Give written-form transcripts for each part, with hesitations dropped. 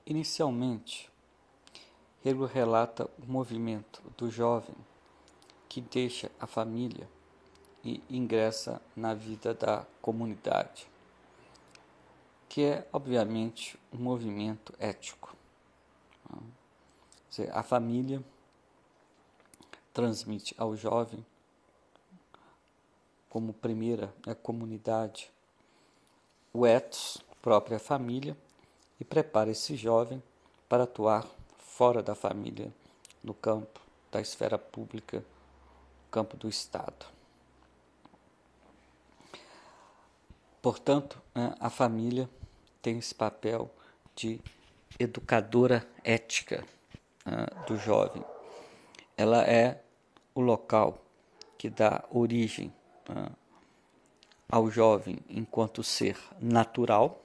Inicialmente, Hegel relata o movimento do jovem que deixa a família e ingressa na vida da comunidade, que é, obviamente, um movimento ético. A família transmite ao jovem, como primeira comunidade, o ethos, própria família, e prepara esse jovem para atuar fora da família, no campo da esfera pública, no campo do Estado. Portanto, a família tem esse papel de educadora ética do jovem. Ela é o local que dá origem ao jovem enquanto ser natural,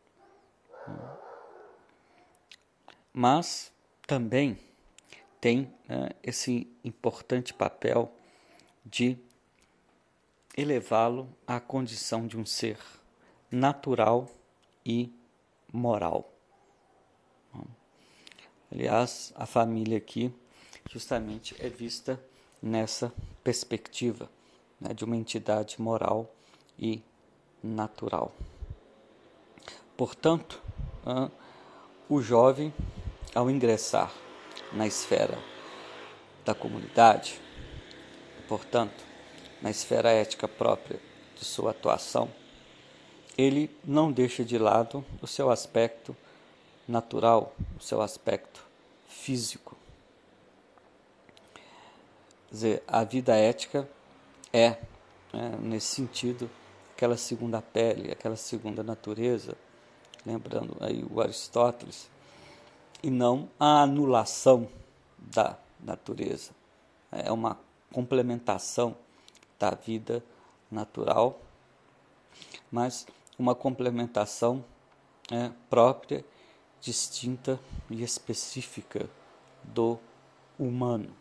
mas também tem esse importante papel de elevá-lo à condição de um ser natural e moral. Aliás, a família aqui justamente é vista nessa perspectiva, de uma entidade moral e natural. Portanto, o jovem, ao ingressar na esfera da comunidade, portanto, na esfera ética própria de sua atuação, ele não deixa de lado o seu aspecto natural, o seu aspecto físico. Quer dizer, a vida ética é, nesse sentido, aquela segunda pele, aquela segunda natureza, lembrando aí o Aristóteles, e não a anulação da natureza. É uma complementação da vida natural, mas uma complementação própria, distinta e específica do humano.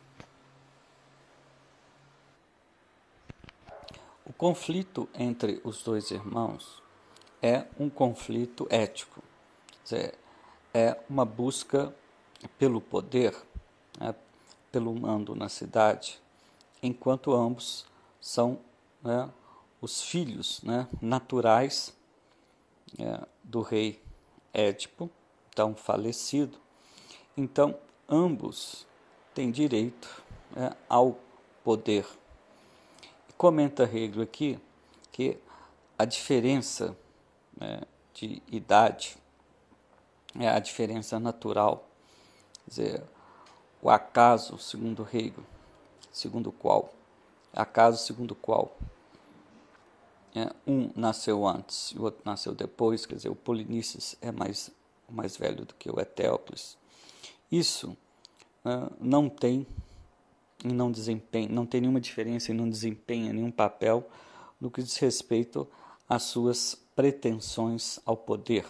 O conflito entre os dois irmãos é um conflito ético, é uma busca pelo poder, pelo mando na cidade, enquanto ambos são os filhos naturais do rei Édipo, então falecido. Então, ambos têm direito ao poder. Comenta Hegel aqui que a diferença de idade é a diferença natural, quer dizer, o acaso, segundo Hegel, segundo qual um nasceu antes e o outro nasceu depois, quer dizer, o Polinices é mais velho do que o Etéocles. Isso não tem nenhuma diferença e não desempenha nenhum papel no que diz respeito às suas pretensões ao poder,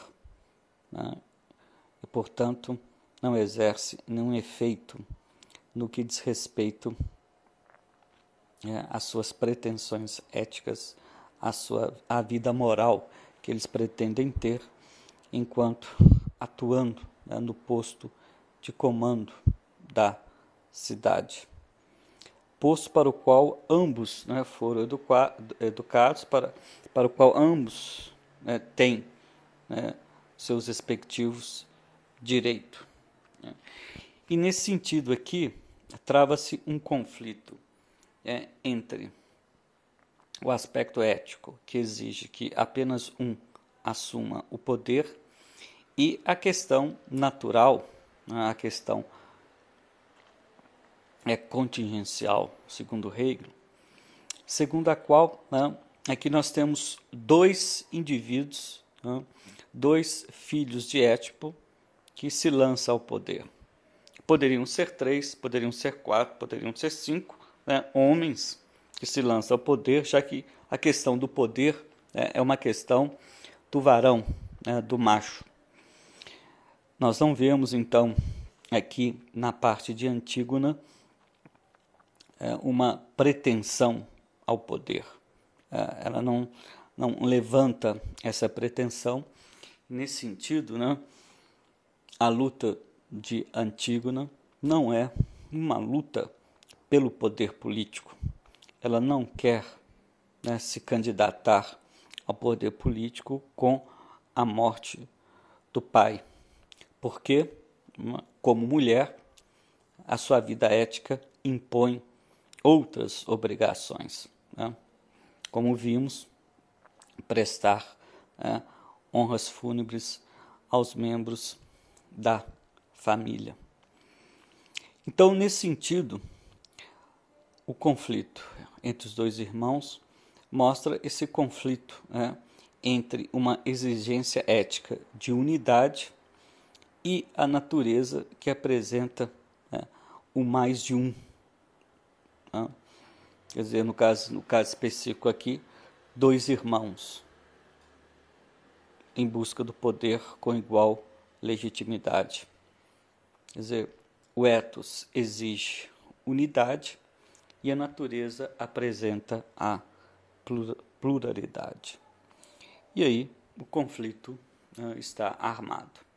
e, portanto, não exerce nenhum efeito no que diz respeito às suas pretensões éticas, à vida moral que eles pretendem ter enquanto atuando no posto de comando da cidade. Posto para o qual ambos foram educados, para o qual ambos têm seus respectivos direitos. E nesse sentido aqui, trava-se um conflito entre o aspecto ético, que exige que apenas um assuma o poder, e a questão natural, a questão contingencial, segundo Hegel, segundo a qual é que nós temos dois indivíduos, dois filhos de Édipo, que se lançam ao poder. Poderiam ser 3, poderiam ser 4, poderiam ser 5 homens que se lançam ao poder, já que a questão do poder é uma questão do varão, do macho. Nós não vemos, então, aqui na parte de Antígona, uma pretensão ao poder. Ela não levanta essa pretensão. Nesse sentido, a luta de Antígona não é uma luta pelo poder político. Ela não quer, né, se candidatar ao poder político com a morte do pai, porque, como mulher, a sua vida ética impõe outras obrigações, né? Como vimos, prestar, né, honras fúnebres aos membros da família. Então, nesse sentido, o conflito entre os dois irmãos mostra esse conflito, né, entre uma exigência ética de unidade e a natureza que apresenta, né, o mais de um. Né? Quer dizer, no caso específico aqui, dois irmãos em busca do poder com igual legitimidade. Quer dizer, o ethos exige unidade e a natureza apresenta a pluralidade. E aí o conflito está armado.